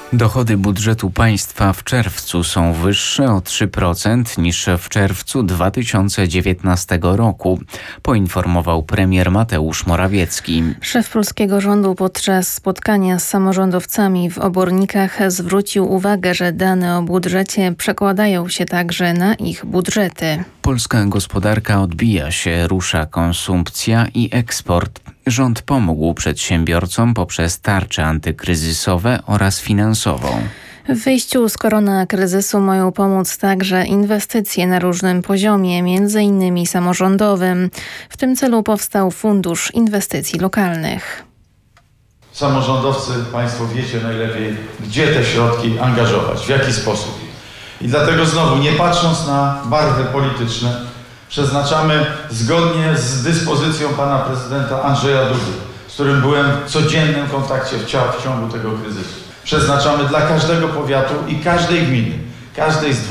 Dochody budżetu państwa w czerwcu są wyższe o 3% niż w czerwcu 2019 roku, poinformował premier Mateusz Morawiecki. Szef polskiego rządu podczas spotkania z samorządowcami w Obornikach zwrócił uwagę, że dane o budżecie przekładają się także na ich budżety. Polska gospodarka odbija się, rusza konsumpcja i eksport. Rząd pomógł przedsiębiorcom poprzez tarcze antykryzysowe oraz finansową. W wyjściu z koronakryzysu mają pomóc także inwestycje na różnym poziomie, m.in. samorządowym. W tym celu powstał Fundusz Inwestycji Lokalnych. Samorządowcy, Państwo wiecie najlepiej, gdzie te środki angażować, w jaki sposób. I dlatego znowu, nie patrząc na barwy polityczne, przeznaczamy zgodnie z dyspozycją pana prezydenta Andrzeja Dudy, z którym byłem w codziennym kontakcie w ciągu tego kryzysu. Przeznaczamy dla każdego powiatu i każdej gminy, każdej z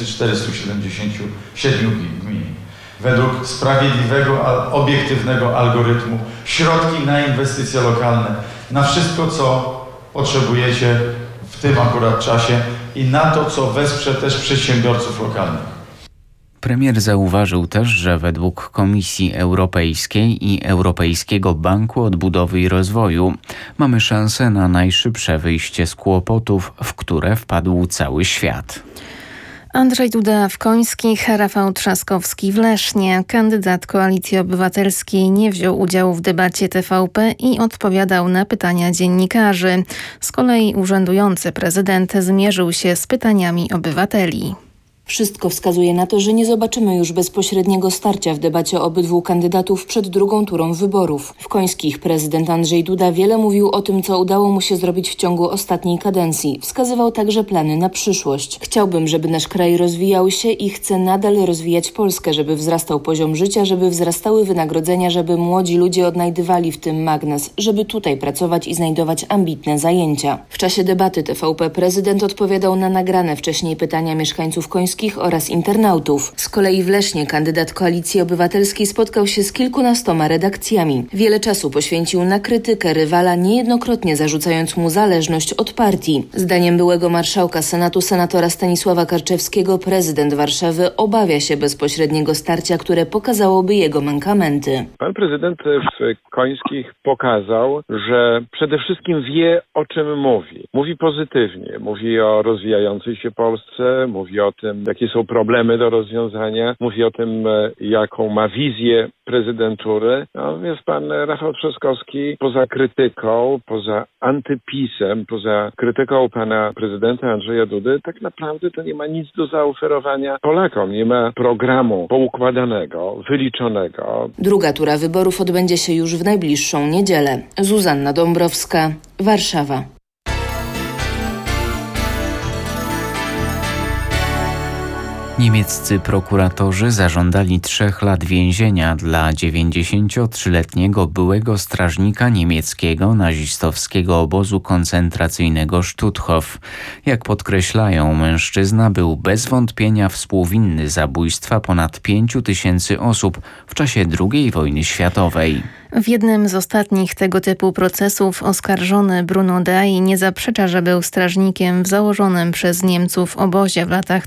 2477 gmin, według sprawiedliwego, obiektywnego algorytmu, środki na inwestycje lokalne, na wszystko, co potrzebujecie w tym akurat czasie i na to, co wesprze też przedsiębiorców lokalnych. Premier zauważył też, że według Komisji Europejskiej i Europejskiego Banku Odbudowy i Rozwoju mamy szansę na najszybsze wyjście z kłopotów, w które wpadł cały świat. Andrzej Duda w Końskich, Rafał Trzaskowski w Lesznie. Kandydat Koalicji Obywatelskiej nie wziął udziału w debacie TVP i odpowiadał na pytania dziennikarzy. Z kolei urzędujący prezydent zmierzył się z pytaniami obywateli. Wszystko wskazuje na to, że nie zobaczymy już bezpośredniego starcia w debacie obydwu kandydatów przed drugą turą wyborów. W Końskich prezydent Andrzej Duda wiele mówił o tym, co udało mu się zrobić w ciągu ostatniej kadencji. Wskazywał także plany na przyszłość. Chciałbym, żeby nasz kraj rozwijał się i chcę nadal rozwijać Polskę, żeby wzrastał poziom życia, żeby wzrastały wynagrodzenia, żeby młodzi ludzie odnajdywali w tym magnes, żeby tutaj pracować i znajdować ambitne zajęcia. W czasie debaty TVP prezydent odpowiadał na nagrane wcześniej pytania mieszkańców Końskich oraz internautów. Z kolei w Lesznie kandydat Koalicji Obywatelskiej spotkał się z kilkunastoma redakcjami. Wiele czasu poświęcił na krytykę rywala, niejednokrotnie zarzucając mu zależność od partii. Zdaniem byłego marszałka Senatu senatora Stanisława Karczewskiego prezydent Warszawy obawia się bezpośredniego starcia, które pokazałoby jego mankamenty. Pan prezydent w Końskich pokazał, że przede wszystkim wie, o czym mówi. Mówi pozytywnie. Mówi o rozwijającej się Polsce, mówi o tym, jakie są problemy do rozwiązania, mówi o tym, jaką ma wizję prezydentury. Więc pan Rafał Trzaskowski poza krytyką, poza antypisem, poza krytyką pana prezydenta Andrzeja Dudy, tak naprawdę to nie ma nic do zaoferowania Polakom. Nie ma programu poukładanego, wyliczonego. Druga tura wyborów odbędzie się już w najbliższą niedzielę. Zuzanna Dąbrowska, Warszawa. Niemieccy prokuratorzy zażądali 3 lat więzienia dla 93-letniego byłego strażnika niemieckiego nazistowskiego obozu koncentracyjnego Stutthof. Jak podkreślają, mężczyzna był bez wątpienia współwinny zabójstwa ponad 5 000 osób w czasie II wojny światowej. W jednym z ostatnich tego typu procesów oskarżony Bruno Dai nie zaprzecza, że był strażnikiem w założonym przez Niemców obozie w latach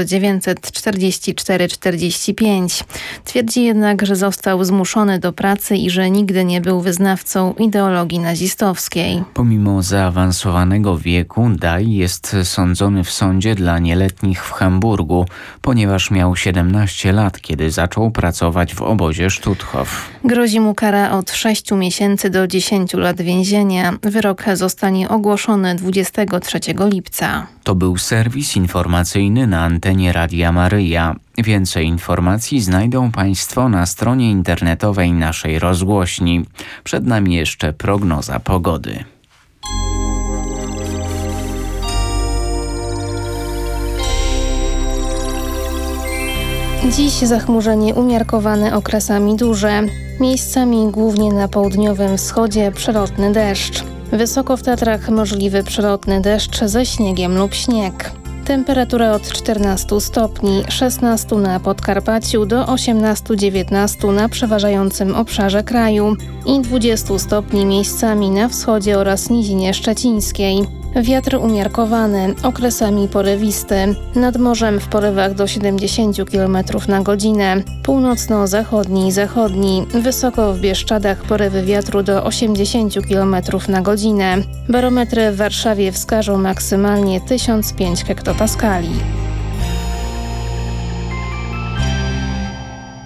1944-45. Twierdzi jednak, że został zmuszony do pracy i że nigdy nie był wyznawcą ideologii nazistowskiej. Pomimo zaawansowanego wieku, Dai jest sądzony w sądzie dla nieletnich w Hamburgu, ponieważ miał 17 lat, kiedy zaczął pracować w obozie Stutthof. Grozi mu kara od 6 miesięcy do 10 lat więzienia. Wyrok zostanie ogłoszony 23 lipca. To był serwis informacyjny na antenie Radia Maryja. Więcej informacji znajdą Państwo na stronie internetowej naszej rozgłośni. Przed nami jeszcze prognoza pogody. Dziś zachmurzenie umiarkowane, okresami duże. Miejscami głównie na południowym wschodzie przelotny deszcz. Wysoko w Tatrach możliwy przelotny deszcz ze śniegiem lub śnieg. Temperatura od 14 stopni, 16 na Podkarpaciu do 18-19 na przeważającym obszarze kraju i 20 stopni miejscami na wschodzie oraz nizinie szczecińskiej. Wiatr umiarkowany, okresami porywisty. Nad morzem w porywach do 70 km na godzinę. Północno-zachodni i zachodni. Wysoko w Bieszczadach porywy wiatru do 80 km na godzinę. Barometry w Warszawie wskażą maksymalnie 1005 hektopaskali.